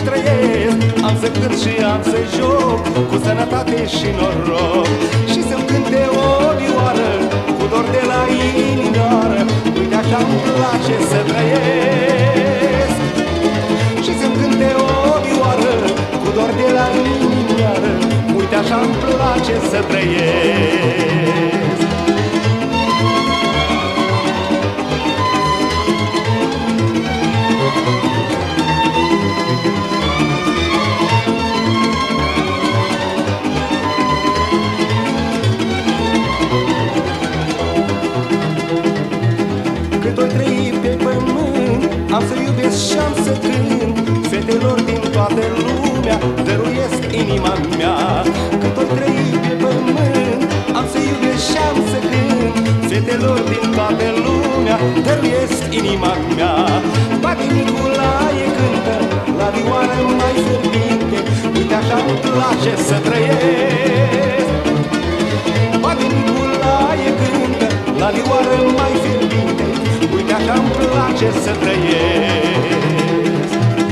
trăiesc. Am să cânt și am să joc, cu sănătate și noroc. Și să-mi cânte o vioară, cu dor de la inimioară. Uite așa-mi place să trăiesc. Și să-mi cânte o vioară, cu dor de la inimioară. Uite așa-mi place să trăiesc. Cât o trăi pe pământ, am să iubesc și am să cânt. Fetelor din toată lumea dăruiesc inima mea. Cât o trăi pe pământ, am să iubesc și am să cânt. Fetelor din toată lumea dăruiesc inima mea. Bate Nicolae cântă la vioară mai fierbinte. Uite așa-mi place să trăiesc. Bate Nicolae cântă la vioară mai fierbinte. Uite așa-mi place să trăiesc.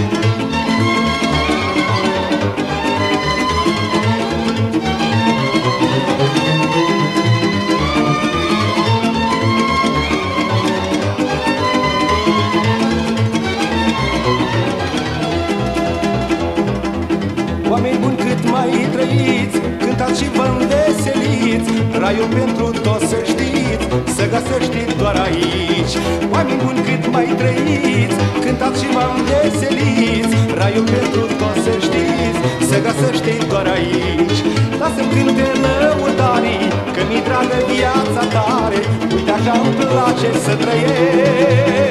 Oameni buni, cât mai trăiți, cântați și vă înveseliți. Raiul pentru toți să știți, să găsești doar aici. Oameni buni, cât mai trăiți, cântați și vă înveseliți. Raiul pentru toți să știți, să găsești doar aici. Lasă-mi cânte lăutarii, că mi-i dragă viața tare. Uite așa-mi place să trăiesc.